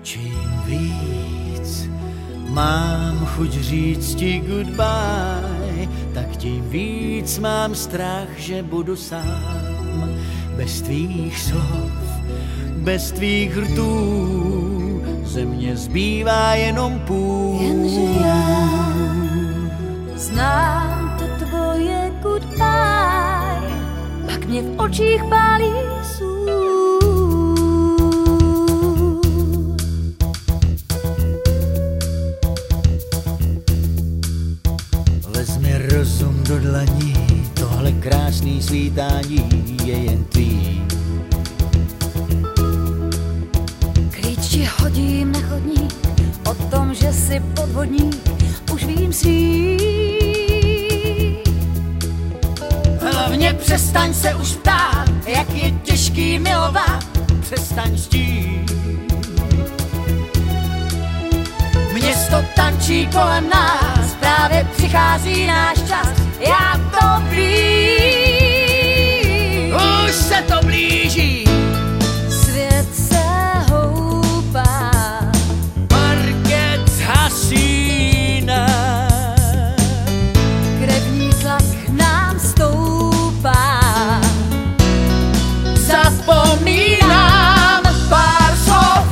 Čím víc mám chuť říct ti goodbye, tak tím víc mám strach, že budu sám. Bez tvých slov, bez tvých rtů, ze mě zbývá jenom půl. Jenže já znám to tvoje goodbye, pak mě v očích pálí sůl. Vezmi rozum do dlaní, tohle krásný svítání je jen tvý. Klíče hodím na chodník, o tom, že jsi podvodník, už vím svý. Hlavně přestaň se už ptát, jak je těžký milovat, přestaň štít. Město tančí kolem nás, právě přichází náš čas, já to blíž. Už se to blíží. Svět se houpá, Parket hasíná, krevní tlak nám stoupá. zapomínám pár slov,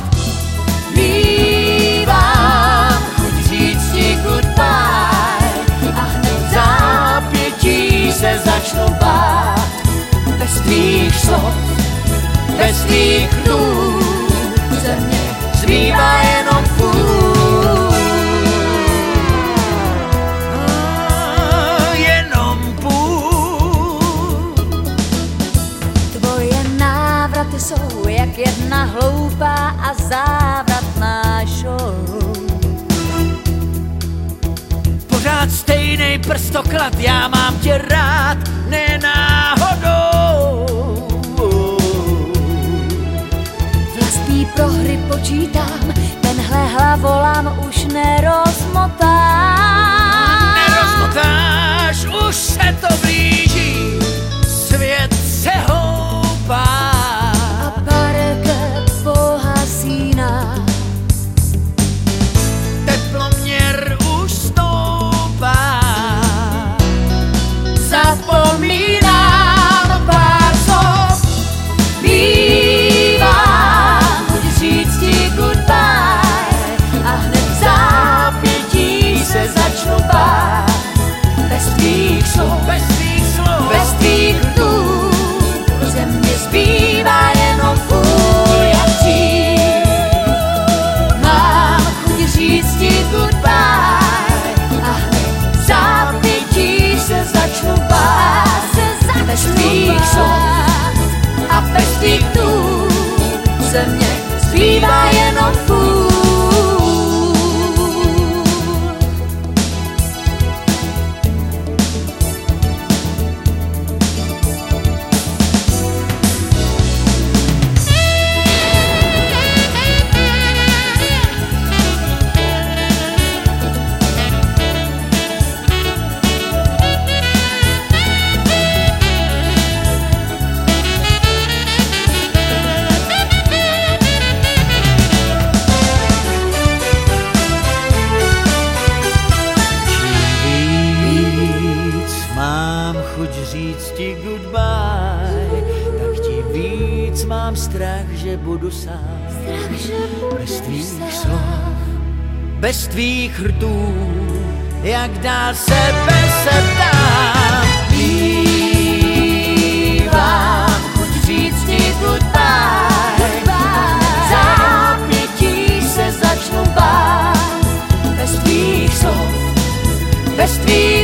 mívám chuť říct ti goodbye a hned v zápětí se začnu bát. Bez tvých slov, bez tvých rtů, ze mě zbývá jenom půl. Jenom půl. Tvoje návraty jsou jak jedna hloupá a závratná show. Pořád stejnej prstoklad, já mám tě rád, ne náhodou. Vlastní prohry počítám, tenhle hlavolám už nerozmotám. Nerozmotáš, už se to blíží, svět se houpá. A parket pohasíná, Teploměr už stoupá. Zapomínám pár slov, bývám chuť říct ti goodbye a hned v zápětí se začnu bát. Bez tvých slov, bez tvých slov, bez tvých rtů, ze mě zbývá jenom půl jak dřív. Mám chuť říct ti goodbye a hned v zápětí se začnu bát. Bez tvých slov a bez tvých rtů, ze mě zbývá jenom půl. Říct ti goodbye, tak tím víc mám strach, že budu sám. Bez tvých slov, bez tvých rtů, jak dál sebe se ptám. Mívám chuť říct ti goodbye, v zápětí se začnu bát. Bez tvých slov, bez tvých